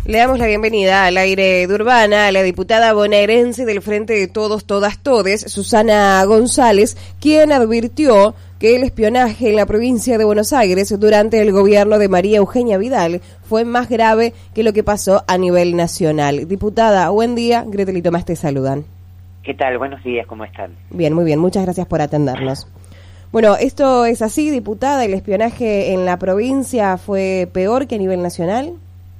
Le damos la bienvenida al aire de Urbana a la diputada bonaerense del Frente de Todos, Todas, Todes, Susana González, quien advirtió que el espionaje en la provincia de Buenos Aires durante el gobierno de María Eugenia Vidal fue más grave que lo que pasó a nivel nacional. Diputada, buen día. Gretel y Tomás te saludan. ¿Qué tal? Buenos días, ¿cómo están? Bien, muy bien. Muchas gracias por atendernos. Bueno, esto es así, diputada. ¿El espionaje en la provincia fue peor que a nivel nacional?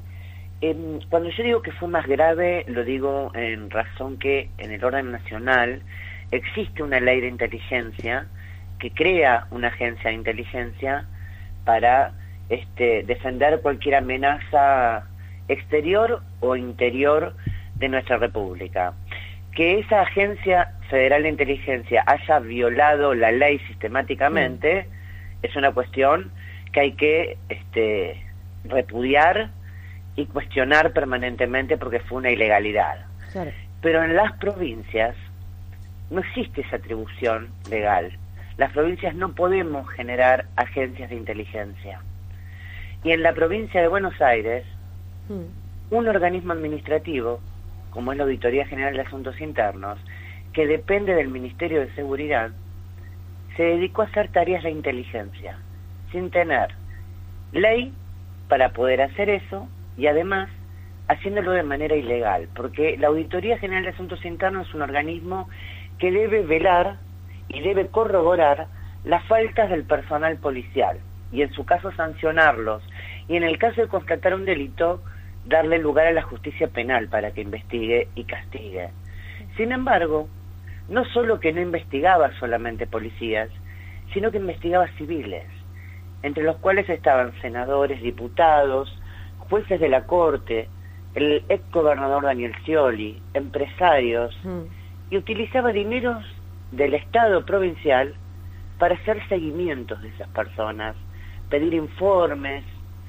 Cuando yo digo que fue más grave, lo digo en razón que en el orden nacional existe una ley de inteligencia que crea una agencia de inteligencia para defender cualquier amenaza exterior o interior de nuestra república. Que esa agencia federal de inteligencia haya violado la ley sistemáticamente es una cuestión que hay que repudiar y cuestionar permanentemente porque fue una ilegalidad. Claro. Pero en las provincias no existe esa atribución legal. Las provincias no podemos generar agencias de inteligencia. Y en la provincia de Buenos Aires, un organismo administrativo, como es la Auditoría General de Asuntos Internos, que depende del Ministerio de Seguridad, se dedicó a hacer tareas de inteligencia, sin tener ley para poder hacer eso, y además haciéndolo de manera ilegal, porque la Auditoría General de Asuntos Internos es un organismo que debe velar y debe corroborar las faltas del personal policial, y en su caso sancionarlos, y en el caso de constatar un delito, darle lugar a la justicia penal para que investigue y castigue. Sin embargo, no solo que no investigaba solamente policías, sino que investigaba civiles, entre los cuales estaban senadores, diputados, jueces de la Corte, el ex gobernador Daniel Scioli, empresarios, y utilizaba dineros del Estado provincial para hacer seguimientos de esas personas, pedir informes,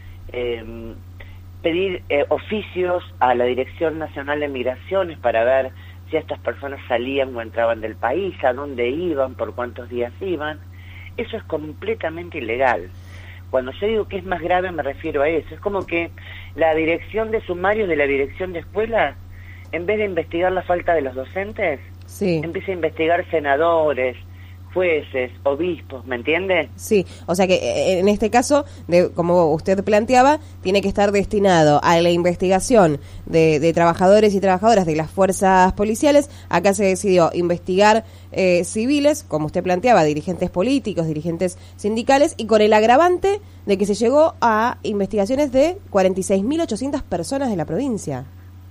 pedir oficios a la Dirección Nacional de Migraciones para ver si estas personas salían o entraban del país, a dónde iban, por cuántos días iban. Eso es completamente ilegal. Cuando yo digo que es más grave me refiero a eso. Es como que la dirección de sumarios de la dirección de escuelas, en vez de investigar la falta de los docentes, empieza a investigar senadores, jueces, obispos, ¿me entiende? Sí, o sea que en este caso, como usted planteaba, tiene que estar destinado a la investigación de trabajadores y trabajadoras de las fuerzas policiales. Acá se decidió investigar civiles, como usted planteaba, dirigentes políticos, dirigentes sindicales, y con el agravante de que se llegó a investigaciones de 46.800 personas de la provincia.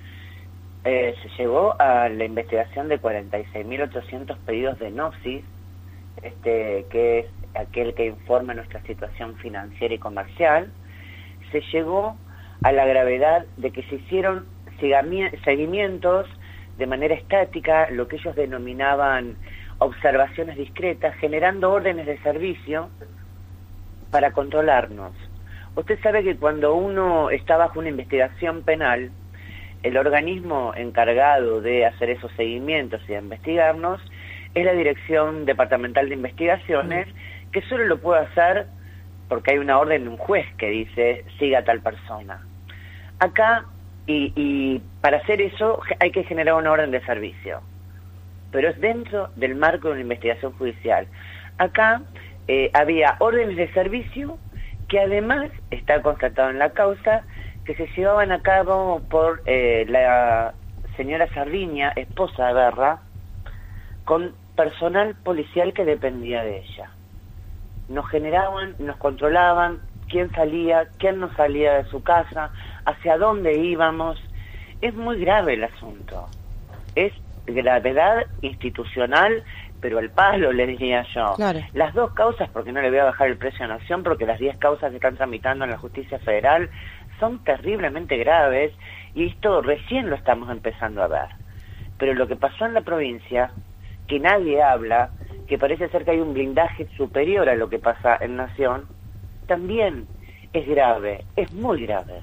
Se llegó a la investigación de 46.800 pedidos de Nopsis, que es aquel que informa nuestra situación financiera y comercial. Se llegó a la gravedad de que se hicieron seguimientos de manera estática, lo que ellos denominaban observaciones discretas, generando órdenes de servicio para controlarnos. Usted sabe que cuando uno está bajo una investigación penal, el organismo encargado de hacer esos seguimientos y de investigarnos es la Dirección Departamental de Investigaciones, que solo lo puede hacer porque hay una orden de un juez que dice siga a tal persona. Acá, y para hacer eso hay que generar una orden de servicio, pero es dentro del marco de una investigación judicial. Acá había órdenes de servicio que además está constatado en la causa que se llevaban a cabo por la señora Sardiña, esposa de Berra, con personal policial que dependía de ella. Nos generaban, nos controlaban quién salía, quién no salía de su casa, hacia dónde íbamos. Es muy grave el asunto. Es gravedad institucional, pero al palo, le diría yo. Claro. Las dos causas, porque no le voy a bajar el precio a Nación, porque las 10 causas que están tramitando en la justicia federal son terriblemente graves, y esto recién lo estamos empezando a ver. Pero lo que pasó en la provincia, que nadie habla, que parece ser que hay un blindaje superior a lo que pasa en Nación, también es grave, es muy grave.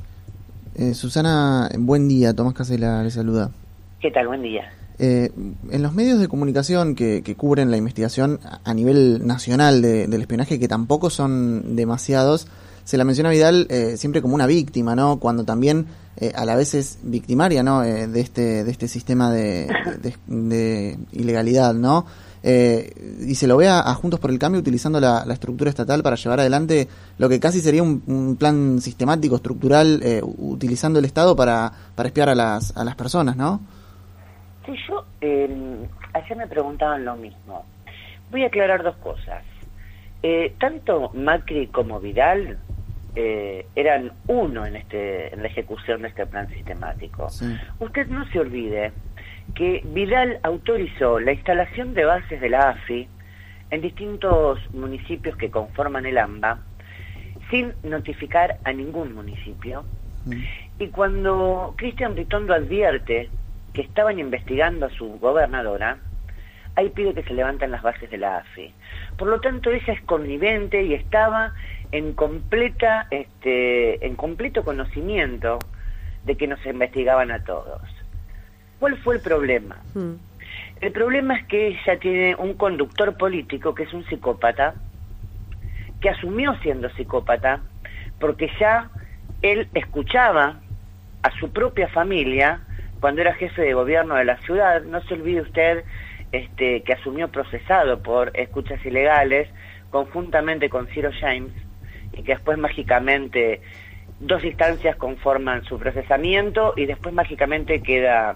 Susana, buen día, Tomás Casela le saluda. ¿Qué tal? Buen día. En los medios de comunicación que cubren la investigación a nivel nacional del espionaje, que tampoco son demasiados, se la menciona a Vidal siempre como una víctima, ¿no? Cuando también a la vez es victimaria, ¿no? De este sistema de ilegalidad, ¿no? Y se lo ve a Juntos por el Cambio utilizando la estructura estatal para llevar adelante lo que casi sería un plan sistemático, estructural, utilizando el Estado para espiar a las personas, ¿no? Sí, yo ayer me preguntaban lo mismo. Voy a aclarar dos cosas. Tanto Macri como Vidal eran uno en la ejecución de este plan sistemático. Sí. Usted no se olvide que Vidal autorizó la instalación de bases de la AFI en distintos municipios que conforman el AMBA sin notificar a ningún municipio. Y cuando Cristian Ritondo advierte que estaban investigando a su gobernadora, ahí pide que se levanten las bases de la AFI. Por lo tanto, ella es connivente y estaba en completo conocimiento de que nos investigaban a todos. ¿Cuál fue el problema? El problema es que ella tiene un conductor político que es un psicópata, que asumió siendo psicópata, porque ya él escuchaba a su propia familia cuando era jefe de gobierno de la ciudad. No se olvide usted que asumió procesado por escuchas ilegales conjuntamente con Ciro James, y que después mágicamente dos instancias conforman su procesamiento y después mágicamente queda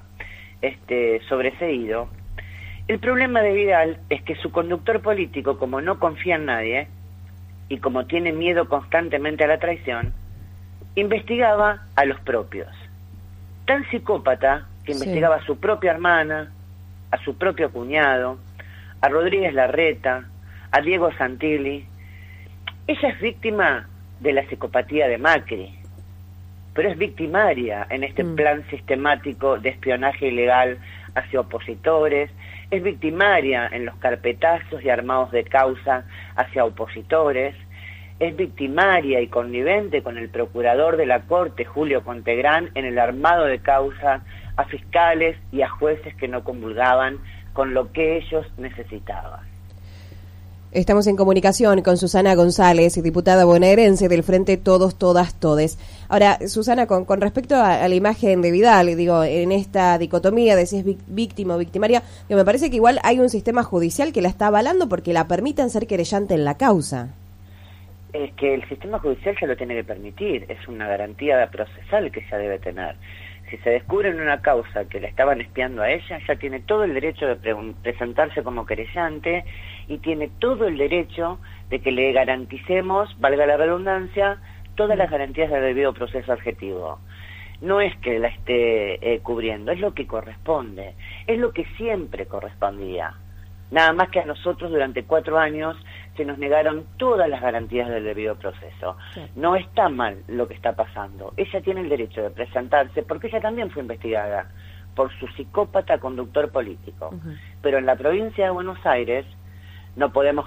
sobreseído. El problema de Vidal es que su conductor político, como no confía en nadie y como tiene miedo constantemente a la traición, investigaba a los propios. Tan psicópata que investigaba a su propia hermana, a su propio cuñado, a Rodríguez Larreta, a Diego Santilli. Ella es víctima de la psicopatía de Macri, pero es victimaria en este plan sistemático de espionaje ilegal hacia opositores, es victimaria en los carpetazos y armados de causa hacia opositores, es victimaria y connivente con el procurador de la Corte, Julio Contegrán, en el armado de causa a fiscales y a jueces que no comulgaban con lo que ellos necesitaban. Estamos en comunicación con Susana González, diputada bonaerense del Frente Todos, Todas, Todes. Ahora, Susana, con respecto a la imagen de Vidal, digo, en esta dicotomía de si es víctima o victimaria, me parece que igual hay un sistema judicial que la está avalando porque la permiten ser querellante en la causa. Es que el sistema judicial ya lo tiene que permitir, es una garantía procesal que ella debe tener. Si se descubre en una causa que le estaban espiando a ella, ya tiene todo el derecho de presentarse como querellante y tiene todo el derecho de que le garanticemos, valga la redundancia, todas las garantías del debido proceso adjetivo. No es que la esté cubriendo, es lo que corresponde, es lo que siempre correspondía. Nada más que a nosotros durante 4 años se nos negaron todas las garantías del debido proceso. Sí. No está mal lo que está pasando. Ella tiene el derecho de presentarse porque ella también fue investigada por su psicópata conductor político. Pero en la provincia de Buenos Aires no podemos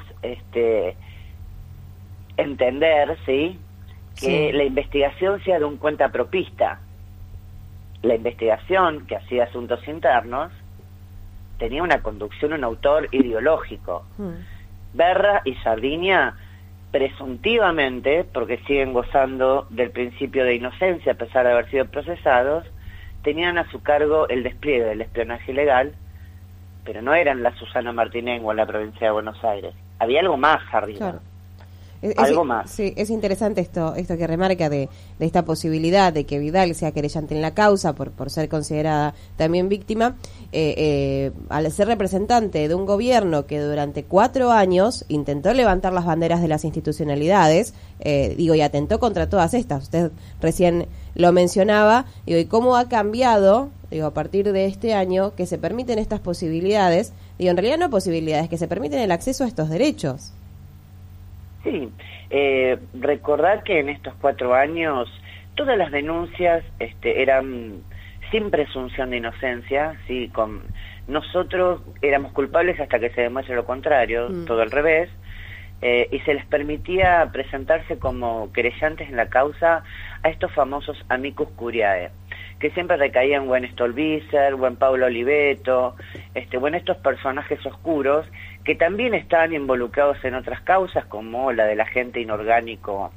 entender, ¿sí?, que la investigación sea de un cuentapropista. La investigación que hacía Asuntos Internos tenía una conducción, un autor ideológico. Berra y Sardiña, presuntivamente, porque siguen gozando del principio de inocencia a pesar de haber sido procesados, tenían a su cargo el despliegue del espionaje ilegal, pero no eran la Susana Martinengo en la provincia de Buenos Aires. Había algo más arriba. Claro. Algo más. Sí, es interesante esto que remarca de esta posibilidad de que Vidal sea querellante en la causa por ser considerada también víctima, al ser representante de un gobierno que durante 4 años intentó levantar las banderas de las institucionalidades, y atentó contra todas estas. Usted recién lo mencionaba, y cómo ha cambiado, a partir de este año, que se permiten estas posibilidades, en realidad no posibilidades, que se permiten el acceso a estos derechos. Sí, recordar que en estos 4 años todas las denuncias eran sin presunción de inocencia, sí, nosotros éramos culpables hasta que se demuestre lo contrario, todo al revés, y se les permitía presentarse como querellantes en la causa a estos famosos amicus curiae, que siempre recaían o en Stolbizer, o en Pablo Oliveto, o en estos personajes oscuros que también estaban involucrados en otras causas, como la del agente inorgánico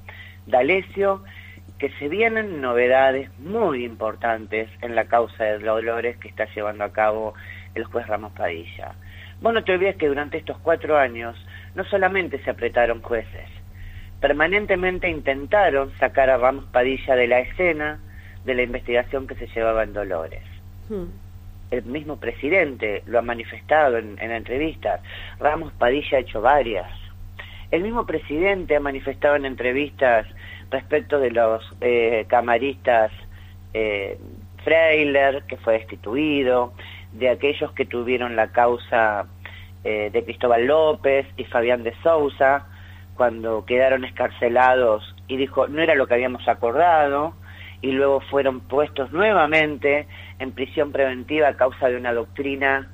D'Alessio, que se vienen novedades muy importantes en la causa de Dolores que está llevando a cabo el juez Ramos Padilla. Vos no te olvides que durante estos 4 años no solamente se apretaron jueces, permanentemente intentaron sacar a Ramos Padilla de la escena de la investigación que se llevaba en Dolores. El mismo presidente lo ha manifestado en entrevistas. Ramos Padilla ha hecho varias. El mismo presidente ha manifestado en entrevistas respecto de los camaristas Freiler, que fue destituido, de aquellos que tuvieron la causa de Cristóbal López y Fabián de Sousa, cuando quedaron escarcelados y dijo, no era lo que habíamos acordado, y luego fueron puestos nuevamente en prisión preventiva a causa de una doctrina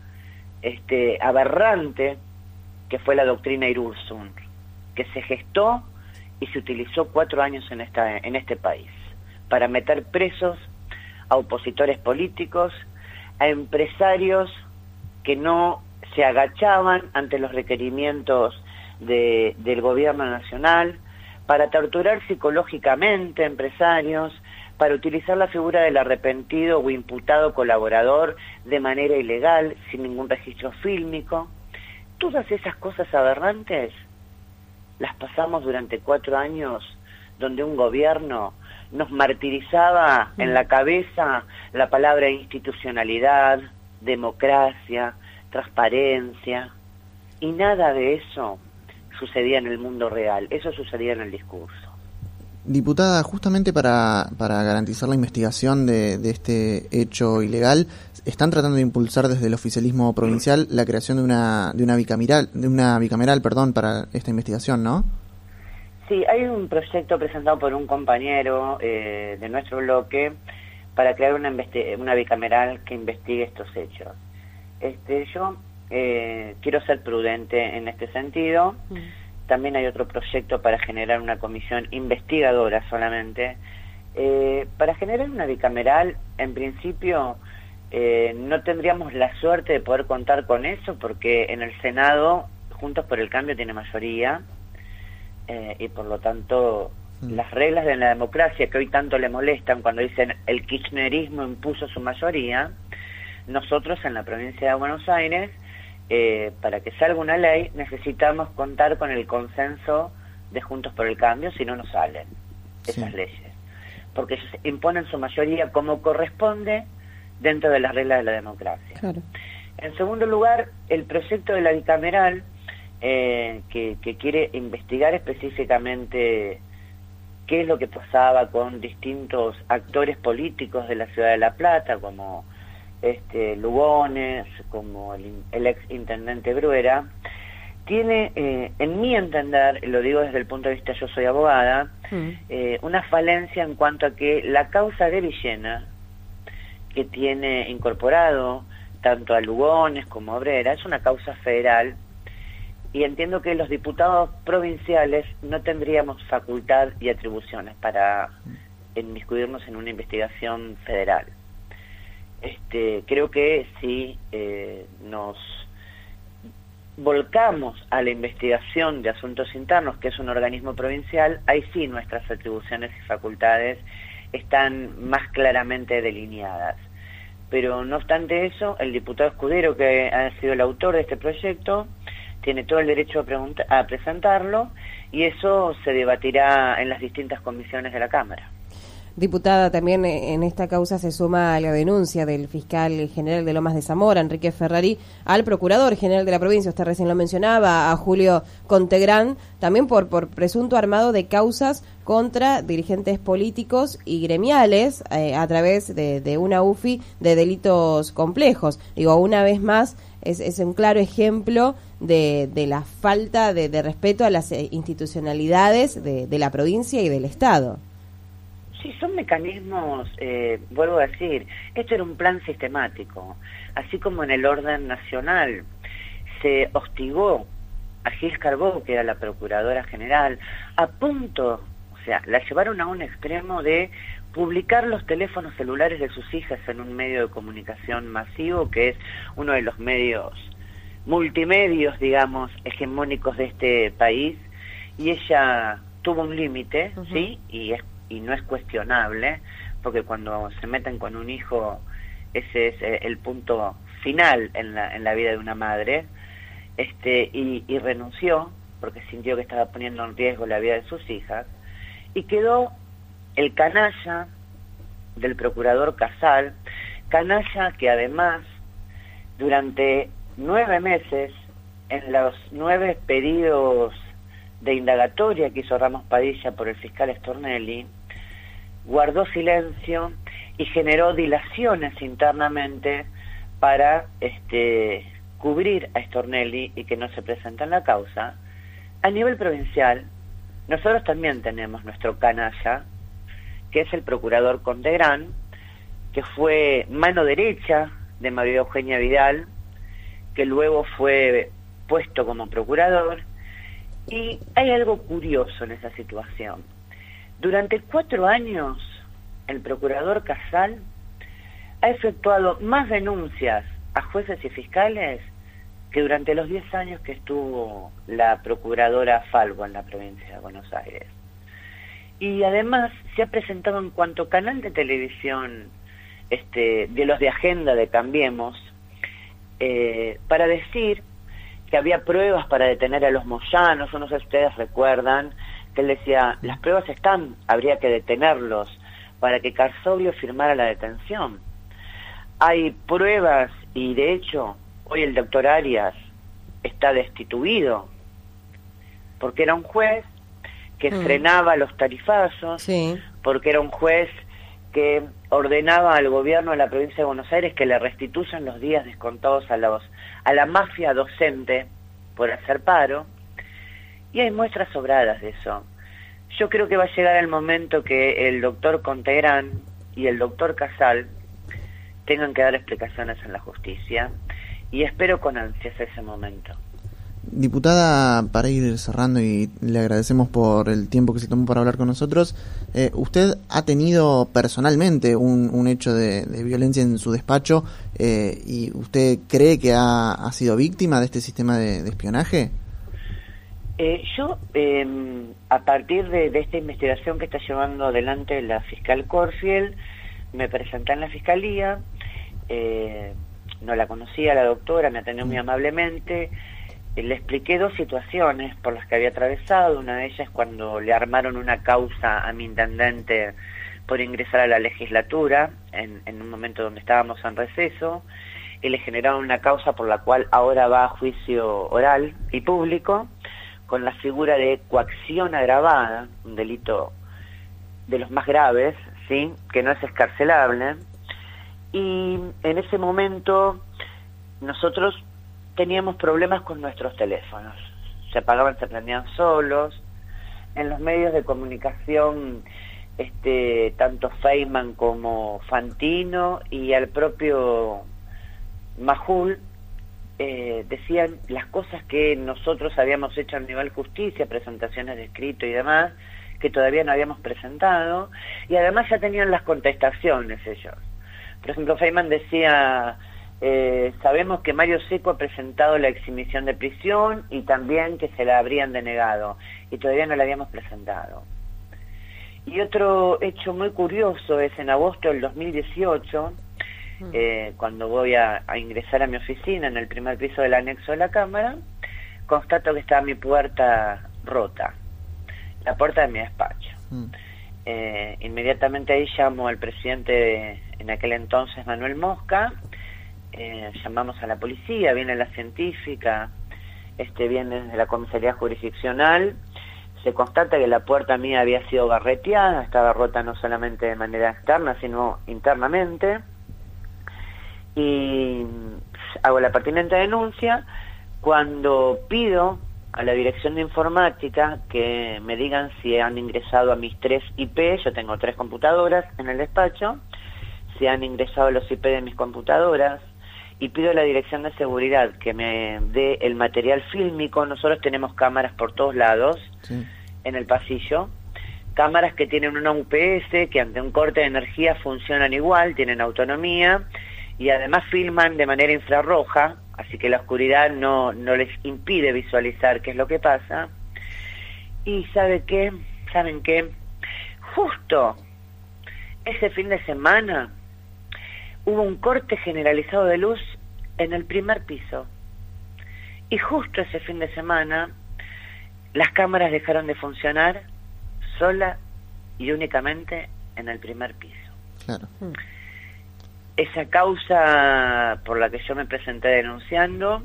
aberrante, que fue la doctrina Irurzun, que se gestó y se utilizó 4 años en este país, para meter presos a opositores políticos, a empresarios que no se agachaban ante los requerimientos del gobierno nacional, para torturar psicológicamente a empresarios, para utilizar la figura del arrepentido o imputado colaborador de manera ilegal, sin ningún registro fílmico. Todas esas cosas aberrantes las pasamos durante 4 años, donde un gobierno nos martirizaba en la cabeza la palabra institucionalidad, democracia, transparencia, y nada de eso sucedía en el mundo real, eso sucedía en el discurso. Diputada, justamente para garantizar la investigación de este hecho ilegal, están tratando de impulsar desde el oficialismo provincial la creación de una bicameral, para esta investigación, ¿no? Sí, hay un proyecto presentado por un compañero de nuestro bloque para crear una bicameral que investigue estos hechos. Yo quiero ser prudente en este sentido. También hay otro proyecto para generar una comisión investigadora solamente. Para generar una bicameral, en principio, no tendríamos la suerte de poder contar con eso, porque en el Senado, Juntos por el Cambio tiene mayoría, y por lo tanto, las reglas de la democracia que hoy tanto le molestan cuando dicen el kirchnerismo impuso su mayoría, nosotros en la provincia de Buenos Aires, para que salga una ley, necesitamos contar con el consenso de Juntos por el Cambio, si no, no salen esas leyes. Porque ellos imponen su mayoría como corresponde dentro de las reglas de la democracia. Claro. En segundo lugar, el proyecto de la bicameral, que quiere investigar específicamente qué es lo que pasaba con distintos actores políticos de la ciudad de La Plata, como Lugones, como el ex intendente Bruera, tiene, en mi entender, lo digo desde el punto de vista, yo soy abogada, una falencia en cuanto a que la causa de Villena, que tiene incorporado tanto a Lugones como a Bruera, es una causa federal, y entiendo que los diputados provinciales no tendríamos facultad y atribuciones para inmiscuirnos en una investigación federal. Creo que si nos volcamos a la investigación de asuntos internos, que es un organismo provincial, ahí sí nuestras atribuciones y facultades están más claramente delineadas. Pero no obstante eso, el diputado Escudero, que ha sido el autor de este proyecto, tiene todo el derecho a presentarlo, y eso se debatirá en las distintas comisiones de la Cámara. Diputada, también en esta causa se suma la denuncia del fiscal general de Lomas de Zamora, Enrique Ferrari, al procurador general de la provincia, usted recién lo mencionaba, a Julio Contegrán, también por presunto armado de causas contra dirigentes políticos y gremiales a través de una UFI de delitos complejos. Digo, una vez más, es un claro ejemplo de la falta de respeto a las institucionalidades de la provincia y del Estado. Sí, son mecanismos, vuelvo a decir, esto era un plan sistemático, así como en el orden nacional se hostigó a Gil Carbó, que era la procuradora general, a punto, o sea, la llevaron a un extremo de publicar los teléfonos celulares de sus hijas en un medio de comunicación masivo, que es uno de los medios multimedios, digamos, hegemónicos de este país, y ella tuvo un límite, ¿sí? Y no es cuestionable, porque cuando se meten con un hijo, ese es el punto final en la vida de una madre, y renunció, porque sintió que estaba poniendo en riesgo la vida de sus hijas, y quedó el canalla del procurador Casal, canalla que además, durante 9 meses, en los 9 pedidos de indagatoria que hizo Ramos Padilla por el fiscal Stornelli, guardó silencio y generó dilaciones internamente para cubrir a Stornelli y que no se presenta en la causa. A nivel provincial, nosotros también tenemos nuestro canalla, que es el procurador Contegrán, que fue mano derecha de María Eugenia Vidal, que luego fue puesto como procurador. Y hay algo curioso en esa situación. Durante 4 años, el procurador Casal ha efectuado más denuncias a jueces y fiscales que durante los 10 años que estuvo la procuradora Falvo en la provincia de Buenos Aires. Y además se ha presentado en cuanto canal de televisión de los de Agenda de Cambiemos, para decir que había pruebas para detener a los Moyanos. Yo no sé si ustedes recuerdan que él decía, las pruebas están, habría que detenerlos, para que Carzoglio firmara la detención. Hay pruebas y de hecho hoy el doctor Arias está destituido porque era un juez que frenaba los tarifazos, porque era un juez que ordenaba al gobierno de la provincia de Buenos Aires que le restituyan los días descontados a la mafia docente por hacer paro, y hay muestras sobradas de eso. Yo creo que va a llegar el momento que el doctor Contegrán y el doctor Casal tengan que dar explicaciones en la justicia, y espero con ansias ese momento. Diputada, para ir cerrando, y le agradecemos por el tiempo que se tomó para hablar con nosotros, usted ha tenido personalmente un hecho de violencia en su despacho, y ¿usted cree que ha sido víctima de este sistema de espionaje? Yo, a partir de esta investigación que está llevando adelante la fiscal Corfield, me presenté en la fiscalía, no la conocía la doctora, me atendió muy amablemente. Le expliqué 2 situaciones por las que había atravesado. Una de ellas cuando le armaron una causa a mi intendente por ingresar a la legislatura en un momento donde estábamos en receso, y le generaron una causa por la cual ahora va a juicio oral y público con la figura de coacción agravada, un delito de los más graves, ¿sí?, que no es excarcelable. Y en ese momento nosotros teníamos problemas con nuestros teléfonos, se apagaban, se prendían solos. En los medios de comunicación, tanto Feynman como Fantino y al propio Majul decían las cosas que nosotros habíamos hecho a nivel justicia, presentaciones de escrito y demás, que todavía no habíamos presentado, y además ya tenían las contestaciones ellos. Por ejemplo, Feynman decía, sabemos que Mario Seco ha presentado la exhibición de prisión y también que se la habrían denegado, y todavía no la habíamos presentado. Y otro hecho muy curioso es en agosto del 2018, cuando voy a ingresar a mi oficina en el primer piso del anexo de la Cámara, constato que está mi puerta rota, la puerta de mi despacho. Inmediatamente ahí llamo al presidente en aquel entonces, Manuel Mosca, llamamos a la policía, viene la científica, viene desde la comisaría jurisdiccional, se constata que la puerta mía había sido barreteada, estaba rota no solamente de manera externa, sino internamente, y hago la pertinente denuncia. Cuando pido a la dirección de informática que me digan si han ingresado a mis 3 IP, yo tengo 3 computadoras en el despacho, si han ingresado los IP de mis computadoras, y pido a la dirección de seguridad que me dé el material fílmico. Nosotros tenemos cámaras por todos lados, en el pasillo, cámaras que tienen una UPS, que ante un corte de energía funcionan igual, tienen autonomía, y además filman de manera infrarroja, así que la oscuridad no les impide visualizar qué es lo que pasa. Y ¿sabe qué? ¿saben qué? Justo ese fin de semana hubo un corte generalizado de luz en el primer piso. Y justo ese fin de semana las cámaras dejaron de funcionar sola y únicamente en el primer piso. Claro. Esa causa por la que yo me presenté denunciando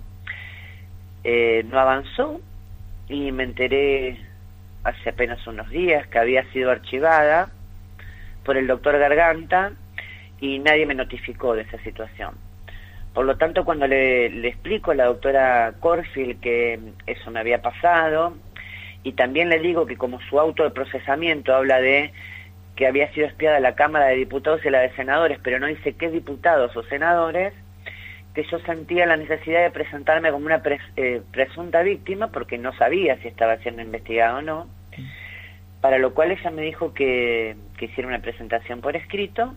no avanzó y me enteré hace apenas unos días que había sido archivada por el doctor Garganta y nadie me notificó de esa situación. Por lo tanto, cuando le explico a la doctora Corfield que eso me había pasado, y también le digo que como su auto de procesamiento habla de que había sido espiada la Cámara de Diputados y la de Senadores, pero no dice qué diputados o senadores, que yo sentía la necesidad de presentarme como una presunta víctima, porque no sabía si estaba siendo investigada o no, para lo cual ella me dijo que hiciera una presentación por escrito,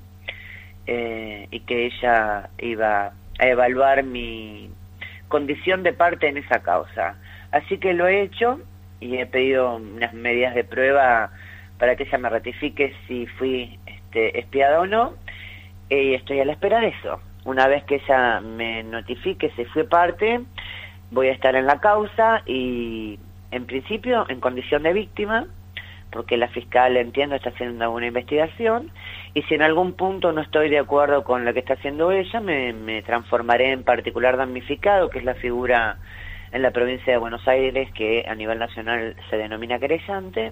y que ella iba a evaluar mi condición de parte en esa causa. Así que lo he hecho y he pedido unas medidas de prueba para que ella me ratifique si fui espiada o no, y estoy a la espera de eso. Una vez que ella me notifique si fui parte, voy a estar en la causa y en principio en condición de víctima, porque la fiscal, entiendo, está haciendo alguna investigación, y si en algún punto no estoy de acuerdo con lo que está haciendo ella, me transformaré en particular damnificado, que es la figura en la provincia de Buenos Aires que a nivel nacional se denomina querellante,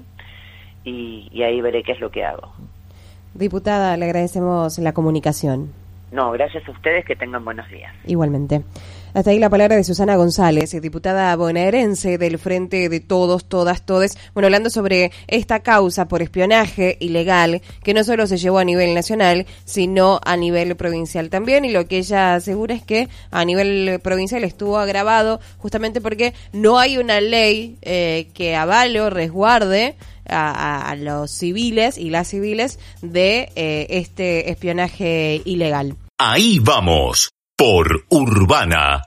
y ahí veré qué es lo que hago. Diputada, le agradecemos la comunicación. No, gracias a ustedes, que tengan buenos días. Igualmente. Hasta ahí la palabra de Susana González, diputada bonaerense del Frente de Todos, Todas, Todes, bueno, hablando sobre esta causa por espionaje ilegal, que no solo se llevó a nivel nacional, sino a nivel provincial también, y lo que ella asegura es que a nivel provincial estuvo agravado justamente porque no hay una ley que avale o resguarde a los civiles y las civiles de este espionaje ilegal. Ahí vamos, por Urbana